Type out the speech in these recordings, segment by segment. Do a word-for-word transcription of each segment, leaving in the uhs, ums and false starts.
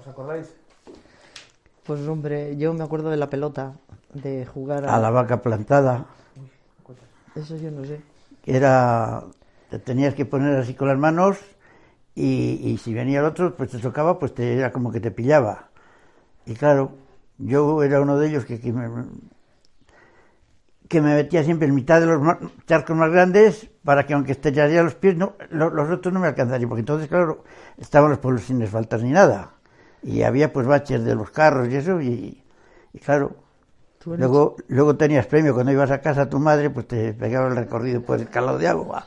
acordáis? Pues hombre, yo me acuerdo de la pelota, de jugar a, a la vaca plantada. Eso yo no sé. Era, te tenías que poner así con las manos y, y si venía el otro, pues te tocaba, pues te, era como que te pillaba. Y claro, yo era uno de ellos que, que, me, que me metía siempre en mitad de los charcos más grandes para que aunque estellaría los pies, no, los, los otros no me alcanzarían, porque entonces, claro, estaban los pueblos sin asfaltar ni nada. Y había pues baches de los carros y eso, y, y claro, luego, luego tenías premio. Cuando ibas a casa a tu madre, pues te pegaba el recorrido por el calado de agua.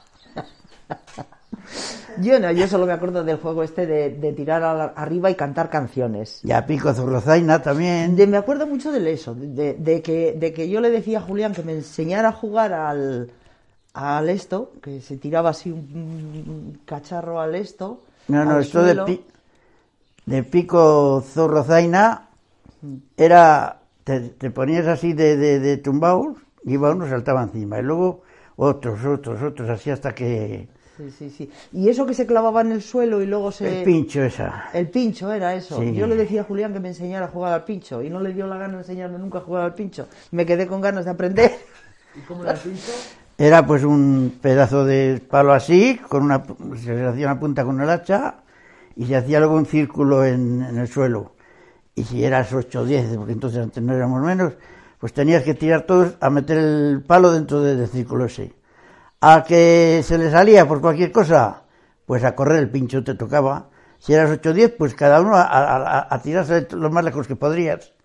Yo no, yo solo me acuerdo del juego este de, de tirar a la, arriba y cantar canciones. Y a pico zorrozaina también. De, me acuerdo mucho de eso, de, de, que, de que yo le decía a Julián que me enseñara a jugar al, al esto, que se tiraba así un, un cacharro al esto. No, no, al esto suelo. de, pi, de pico zorrozaina era, te, te ponías así de, de, de tumbados, y iba uno, saltaba encima, y luego otros, otros, otros, así hasta que... Sí, sí, sí. Y eso que se clavaba en el suelo y luego se... El pincho esa. El pincho era eso. Sí. Yo le decía a Julián que me enseñara a jugar al pincho y no le dio la gana de enseñarme nunca a jugar al pincho. Me quedé con ganas de aprender. ¿Y cómo era el pincho? Era pues un pedazo de palo así, con una, se hacía una punta con el hacha y se hacía luego un círculo en, en el suelo. Y si eras ocho o diez, porque entonces antes no éramos menos, pues tenías que tirar todos a meter el palo dentro del círculo ese. A que se le salía por cualquier cosa, pues a correr el pincho te tocaba. Si eras ocho o diez, pues cada uno a, a, a tirarse lo más lejos que podrías.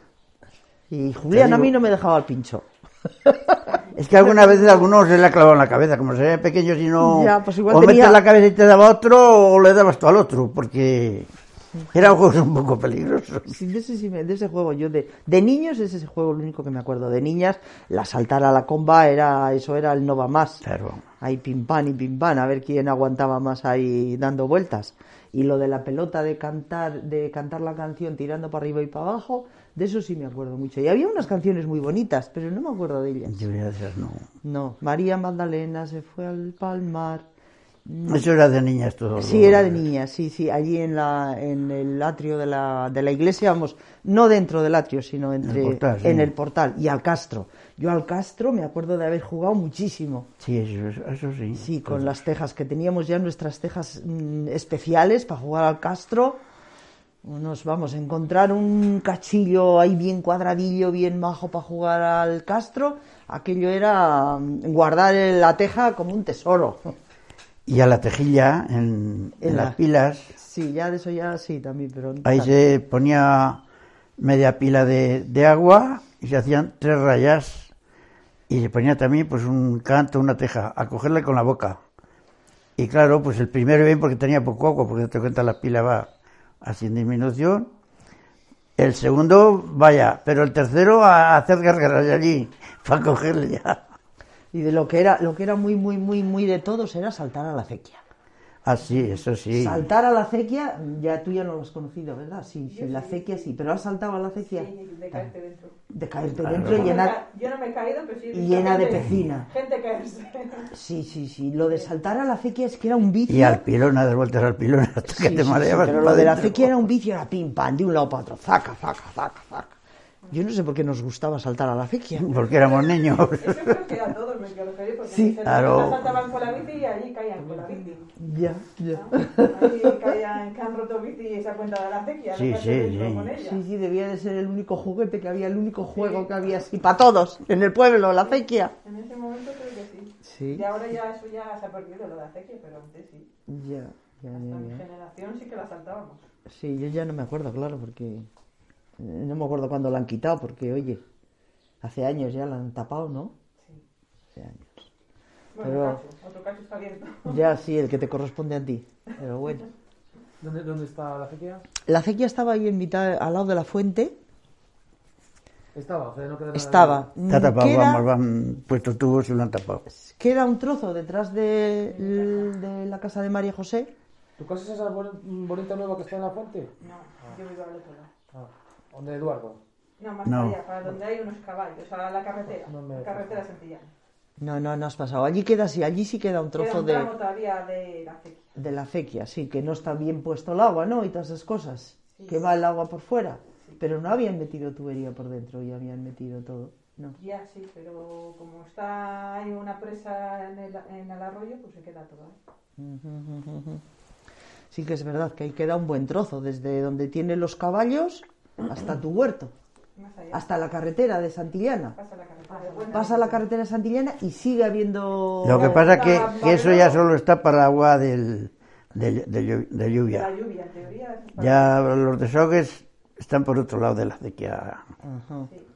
Y Julián a mí no me dejaba el pincho. Es que algunas veces a algunos se le ha clavado en la cabeza, como serían pequeños y no... Ya, pues igual o tenía... metes la cabeza y te daba otro, o le dabas tú al otro, porque eran juegos un poco peligrosos. Sí, de ese, de ese juego yo de, de niños es ese juego el único que me acuerdo. De niñas, la saltar a la comba era, eso era el no va más. Claro. Ahí pim pam y pim pam, a ver quién aguantaba más ahí dando vueltas. Y lo de la pelota de cantar, de cantar la canción tirando para arriba y para abajo, de eso sí me acuerdo mucho. Y había unas canciones muy bonitas, pero no me acuerdo de ellas. Yo de esas no. No, María Magdalena se fue al palmar. Eso era de niñas todo. Sí, era de niñas, sí, sí, allí en la en el atrio de la, de la iglesia, vamos, no dentro del atrio, sino entre, el portal, sí. en el portal, y al Castro. Yo al Castro me acuerdo de haber jugado muchísimo. Sí, eso, eso sí. Sí, con todo. Las tejas, que teníamos ya nuestras tejas mmm, especiales para jugar al Castro. Nos vamos a encontrar un cachillo ahí bien cuadradillo, bien majo para jugar al Castro. Aquello era guardar la teja como un tesoro. Y a la tejilla, en, en, en la... las pilas... Sí, ya de eso ya sí también, pero... Ahí se ponía media pila de, de agua y se hacían tres rayas y se ponía también pues un canto, una teja, a cogerle con la boca. Y claro, pues el primero bien porque tenía poco agua, porque te cuenta la pila va así en disminución. El segundo, vaya, pero el tercero a hacer gárgaras allí, para cogerle ya. Y de lo que era, lo que era muy, muy, muy, muy de todos era saltar a la acequia. Ah, sí, eso sí. Saltar a la acequia, ya tú ya no lo has conocido, ¿verdad? Sí, sí, la acequia sí, pero has saltado a la acequia. Sí, de caerte dentro. De caerte Claro. dentro, Yo, llena, no me, yo no me he caído, pero sí. llena de pecina. Gente caerse. Sí, sí, sí. Lo de saltar a la acequia es que era un vicio. Y al pilón, a dar vueltas al pilón hasta Sí, que te sí, mareabas. sí, pero lo de la acequia era un vicio, era pim pam, de un lado para otro, zaca, zaca, zaca, zaca. Yo no sé por qué nos gustaba saltar a la acequia. Porque éramos niños. Eso creo que a todos me quiero referir, porque Sí, se claro. saltaban con la bici y allí caían con la bici. Ya, ya. Ahí caían, que han roto bici y se ha cuenta de la acequia. Sí, no sí, sí. Con ella. Sí, sí, debía de ser el único juguete que había, el único juego sí. que había así para todos, en el pueblo, la acequia. En ese momento creo que sí. Sí. Y ahora ya eso ya se ha perdido, lo de acequia, pero antes sí. Ya, ya, ya. Hasta mi ya. generación sí que la saltábamos. Sí, yo ya no me acuerdo, claro, porque... No me acuerdo cuándo la han quitado, porque, oye, hace años ya la han tapado, ¿no? Sí. Hace años. Bueno, Pero... cacho, otro cacho está abierto. Ya, sí, el que te corresponde a ti. Pero bueno. ¿Dónde, dónde está la acequia? La acequia estaba ahí en mitad, al lado de la fuente. Estaba, o sea, no queda nada. Estaba. Está tapado, Queda, vamos, van puesto tubos y lo han tapado. queda un trozo detrás de, de la casa de María José. ¿Tu casa es esa bonita nueva que está en la fuente? No, yo vivo al otro lado. Ah, ¿dónde Eduardo? No, más No. para allá, para donde hay unos caballos, o sea, la carretera. No me- La carretera Santillana. No, no, no has pasado. Allí queda así, allí sí queda un Queda trozo un de, tramo todavía de la acequia. de la acequia, sí, que no está bien puesto el agua, ¿no? Y todas esas cosas. Sí. que va el agua por fuera. Pero no habían metido tubería por dentro y habían metido todo. No. Ya sí, pero como está hay una presa en el, en el arroyo, pues se queda todo ahí. Sí que es verdad que ahí queda un buen trozo, desde donde tienen los caballos hasta tu huerto, Más allá. hasta la carretera de Santillana. Pasa la carretera de Buena. Pasa la carretera de Santillana y sigue habiendo... Lo que pasa es que, Está que eso ya barrero. solo está para el agua del, de, de llu- de De lluvia. la lluvia, en teoría. eso es para- Ya los desahogues están por otro lado de la acequia. Ajá. Sí.